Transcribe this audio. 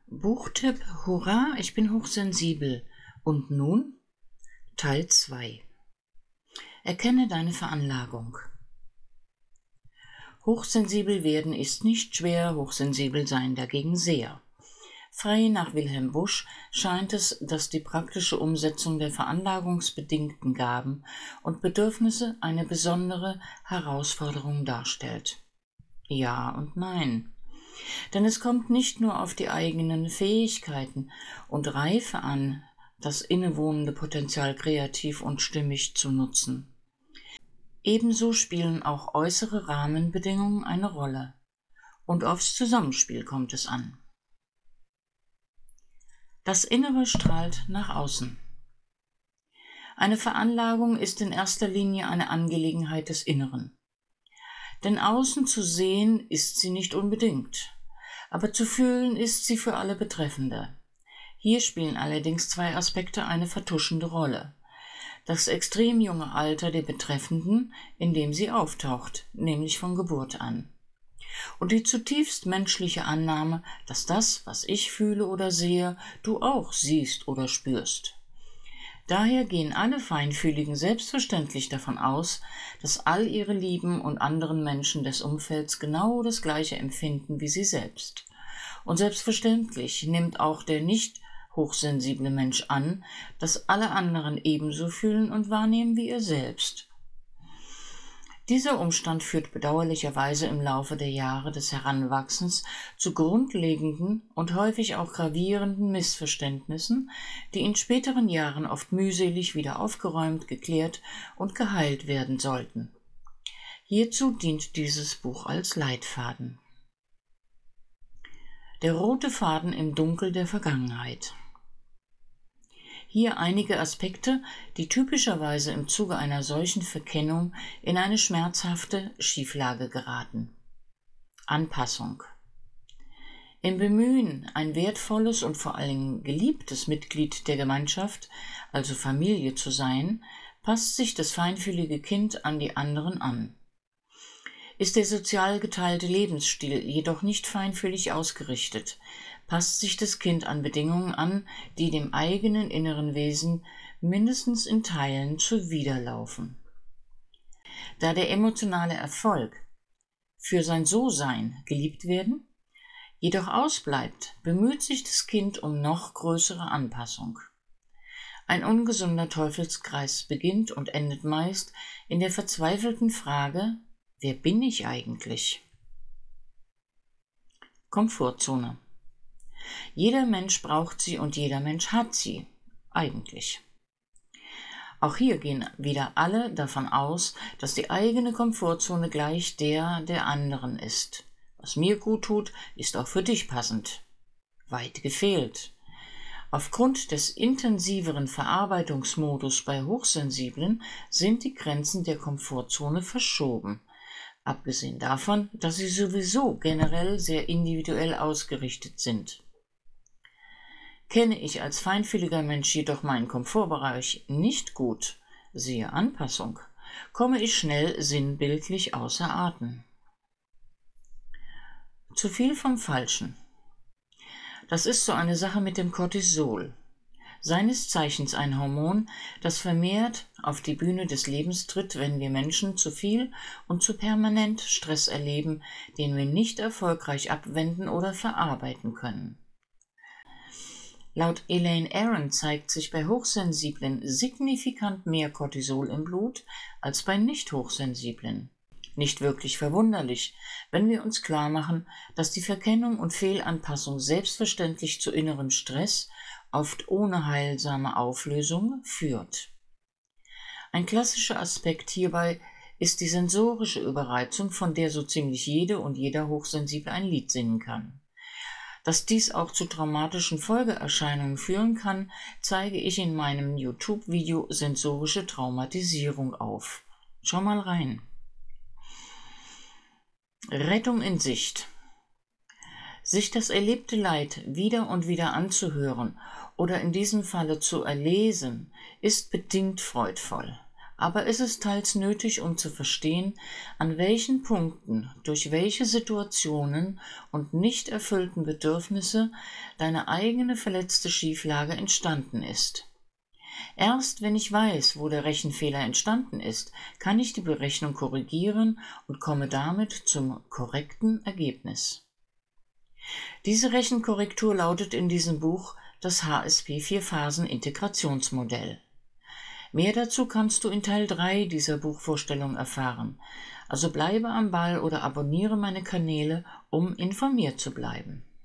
Buchtipp: Hurra, ich bin hochsensibel. Und nun? Teil 2. Erkenne deine Veranlagung. Hochsensibel werden ist nicht schwer, hochsensibel sein dagegen sehr. Frei nach Wilhelm Busch scheint es, dass die praktische Umsetzung der veranlagungsbedingten Gaben und Bedürfnisse eine besondere Herausforderung darstellt. Ja und nein. Denn es kommt nicht nur auf die eigenen Fähigkeiten und Reife an, das innewohnende Potenzial kreativ und stimmig zu nutzen. Ebenso spielen auch äußere Rahmenbedingungen eine Rolle. Und aufs Zusammenspiel kommt es an. Das Innere strahlt nach außen. Eine Veranlagung ist in erster Linie eine Angelegenheit des Inneren. Denn außen zu sehen ist sie nicht unbedingt, aber zu fühlen ist sie für alle Betreffende. Hier spielen allerdings zwei Aspekte eine vertuschende Rolle. Das extrem junge Alter der Betreffenden, in dem sie auftaucht, nämlich von Geburt an. Und die zutiefst menschliche Annahme, dass das, was ich fühle oder sehe, du auch siehst oder spürst. Daher gehen alle Feinfühligen selbstverständlich davon aus, dass all ihre Lieben und anderen Menschen des Umfelds genau das Gleiche empfinden wie sie selbst. Und selbstverständlich nimmt auch der nicht hochsensible Mensch an, dass alle anderen ebenso fühlen und wahrnehmen wie er selbst. Dieser Umstand führt bedauerlicherweise im Laufe der Jahre des Heranwachsens zu grundlegenden und häufig auch gravierenden Missverständnissen, die in späteren Jahren oft mühselig wieder aufgeräumt, geklärt und geheilt werden sollten. Hierzu dient dieses Buch als Leitfaden. Der rote Faden im Dunkel der Vergangenheit. Hier einige Aspekte, die typischerweise im Zuge einer solchen Verkennung in eine schmerzhafte Schieflage geraten. Anpassung. Im Bemühen, ein wertvolles und vor allem geliebtes Mitglied der Gemeinschaft, also Familie zu sein, passt sich das feinfühlige Kind an die anderen an. Ist der sozial geteilte Lebensstil jedoch nicht feinfühlig ausgerichtet, passt sich das Kind an Bedingungen an, die dem eigenen inneren Wesen mindestens in Teilen zuwiderlaufen. Da der emotionale Erfolg für sein So-Sein geliebt werden jedoch ausbleibt, bemüht sich das Kind um noch größere Anpassung. Ein ungesunder Teufelskreis beginnt und endet meist in der verzweifelten Frage: Wer bin ich eigentlich? Komfortzone. Jeder Mensch braucht sie und jeder Mensch hat sie, eigentlich. Auch hier gehen wieder alle davon aus, dass die eigene Komfortzone gleich der anderen ist. Was mir gut tut, ist auch für dich passend. Weit gefehlt. Aufgrund des intensiveren Verarbeitungsmodus bei Hochsensiblen sind die Grenzen der Komfortzone verschoben. Abgesehen davon, dass sie sowieso generell sehr individuell ausgerichtet sind. Kenne ich als feinfühliger Mensch jedoch meinen Komfortbereich nicht gut, siehe Anpassung, komme ich schnell sinnbildlich außer Atem. Zu viel vom Falschen. Das ist so eine Sache mit dem Cortisol. Seines Zeichens ein Hormon, das vermehrt auf die Bühne des Lebens tritt, wenn wir Menschen zu viel und zu permanent Stress erleben, den wir nicht erfolgreich abwenden oder verarbeiten können. Laut Elaine Aron zeigt sich bei Hochsensiblen signifikant mehr Cortisol im Blut als bei Nicht-Hochsensiblen. Nicht wirklich verwunderlich, wenn wir uns klar machen, dass die Verkennung und Fehlanpassung selbstverständlich zu innerem Stress, oft ohne heilsame Auflösung, führt. Ein klassischer Aspekt hierbei ist die sensorische Überreizung, von der so ziemlich jede und jeder Hochsensible ein Lied singen kann. Dass dies auch zu traumatischen Folgeerscheinungen führen kann, zeige ich in meinem YouTube-Video Sensorische Traumatisierung auf. Schau mal rein. Rettung in Sicht. Sich das erlebte Leid wieder und wieder anzuhören oder in diesem Falle zu erlesen, ist bedingt freudvoll. aber es ist teils nötig, um zu verstehen, an welchen Punkten, durch welche Situationen und nicht erfüllten Bedürfnisse deine eigene verletzte Schieflage entstanden ist. Erst wenn ich weiß, wo der Rechenfehler entstanden ist, kann ich die Berechnung korrigieren und komme damit zum korrekten Ergebnis. Diese Rechenkorrektur lautet in diesem Buch das HSP-4-Phasen-Integrationsmodell. Mehr dazu kannst du in Teil 3 dieser Buchvorstellung erfahren, also bleibe am Ball oder abonniere meine Kanäle, um informiert zu bleiben.